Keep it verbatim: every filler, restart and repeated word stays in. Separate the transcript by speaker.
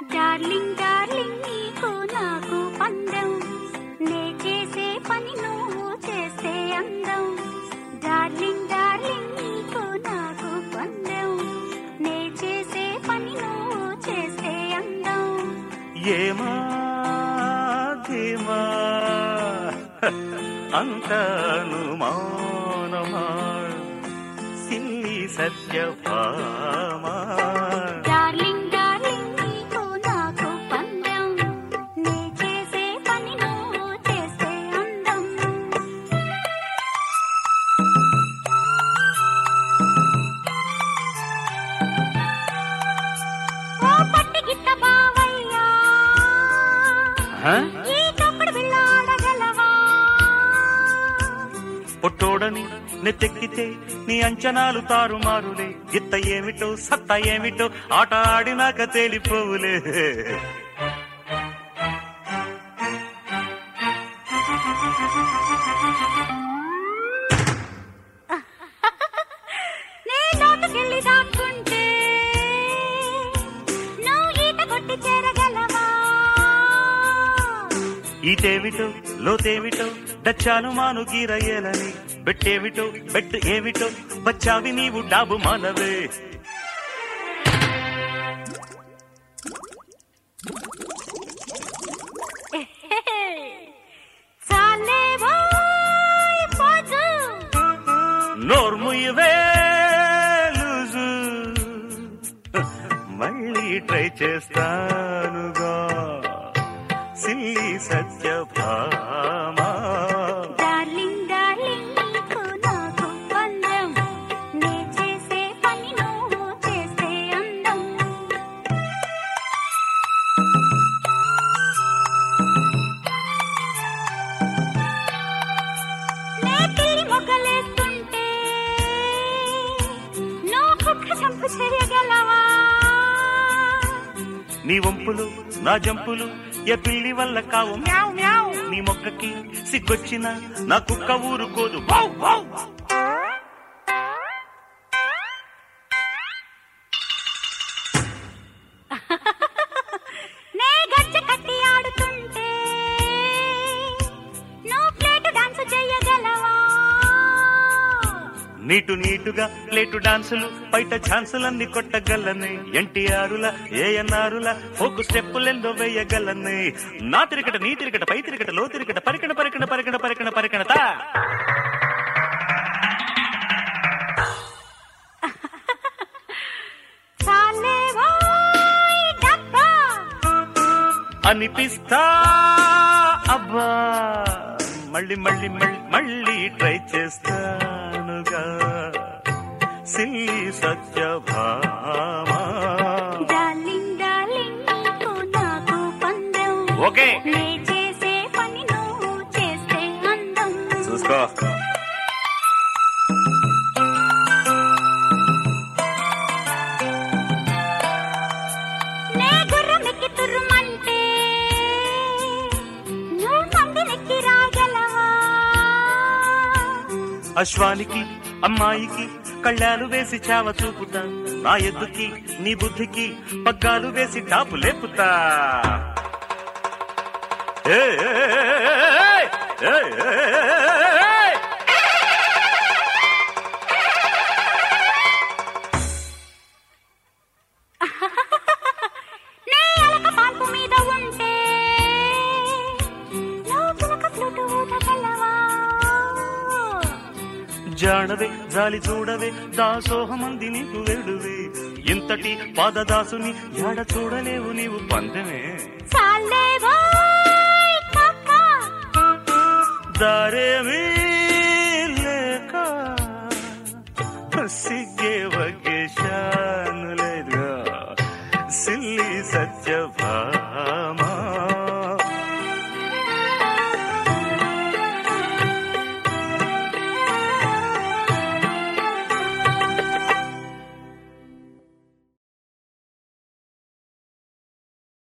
Speaker 1: Darling darling నీకు నాకు పందెం, నే చేసే పని నువ్వు చేస్తే అందం. డార్లింగ్ డార్లింగ్ నీకు నాకు పందెం, నే చేసే పని నువ్వు చేస్తే అందం.
Speaker 2: ఏమా ధీమా అంతను మౌనమా సిల్లి సత్యభామా.
Speaker 1: డార్లింగ్ డార్లింగ్ నీకు నాకు పందెం, నే చేసే పని నువ్వు చేస్తే అందం. ఓ పట్టి గిట్ట బావయ్యా, ఈ తప్పుడు బిళ్ళ ఆడగలవా?
Speaker 2: పొట్టోడని నెత్తెక్కితే నీ అంచనాలు తారుమారులే. గిత్త ఏమిటో సత్తా ఏమిటో ఆట ఆడినాక తేలిపోవులే.
Speaker 1: నే లోతుకెళ్ళి దాక్కుంటే నువ్వు ఈత కొట్టి చేరగలవా?
Speaker 2: ఈటేమిటో లోతేమిటో డచ్చాను మాను గీరయ్యేలని. బెట్టేమిటో బెట్టు ఏమిటో బచ్చావి నీవు డాబు మానవే.
Speaker 1: చాలే బాయ్ పోజు,
Speaker 2: నోర్ముయవే లూజు, మళ్ళీ ట్రై చేస్తానుగా సిల్లి సత్యభామా.
Speaker 1: డార్లింగ్ డార్లింగ్ నీకు నాకు పందెం, నే చేసే పని నువ్వు చేస్తే అందం. నే పిల్లి మొగ్గలేస్తుంటే నువ్వు కుక్క చంపు చేయగలవా?
Speaker 2: నీ వంపులు నా జంపులు ఏ పిల్లి వల్ల కావు మ్యావ్ మ్యావ్. నీ మొక్కకి సిగ్గొచ్చిన నా కుక్క ఊరుకోదు వౌ వౌ.
Speaker 1: నే గజ్జ కట్టి ఆడుతుంటే నువ్వు ప్లేటు డాన్స్ చేయగలవా?
Speaker 2: నీటు నీటుగా ప్లేటు డాన్సులు బయట ఛాన్సులన్నీ కొట్టగలనే. ఎన్టీఆరుల ఏఎన్ఆరుల ఫోకు స్టెప్పులెందో వేయగలనే. నా తిరికట నీ తిరికట పై తిరికట లో తిరికట పరికణ పరికణ పరికణ పరికణ పరికణత.
Speaker 1: చాలే బాయ్ డబ్బా,
Speaker 2: అనిపిస్తా అబ్బా. మళ్ళీ మళ్ళీ మళ్ళీ మళ్ళీ ట్రై చేస్తానుగా సిల్లి సత్యభామా.
Speaker 1: డార్లింగ్ డార్లింగ్ నీకు నాకు పందెం,
Speaker 2: ఓకే
Speaker 1: నే చేసే పని నువ్వు చేస్తే అందం.
Speaker 2: చూసుకో.
Speaker 1: నే గుర్రమెక్కి తుర్రుమంటే నువ్వు మందినెక్కి రాగలవా?
Speaker 2: అశ్వానికి అమ్మాయికి కళ్ళాలు వేసి చావ చూపుతా. నా ఎద్దుకి నీ బుద్ధికి పగ్గాలు వేసి టాపు లేపుతా. ఏ
Speaker 1: నే అలక పాన్పు మీద ఉంటే నువ్వు పులక ఫ్లూటు ఊదగలవా?
Speaker 2: జాడవే జాలి చూడవే దాసోహమంది నీకు వేడువే. ఇంతటి పాదదాసుని యాడ చూడలేవు నీవు పందెమే.
Speaker 1: చాలే బాయ్ కాకా,
Speaker 2: దారేమీ లేక సిగ్గే వగేశాను లేదుగా సిల్లి సత్యభామ.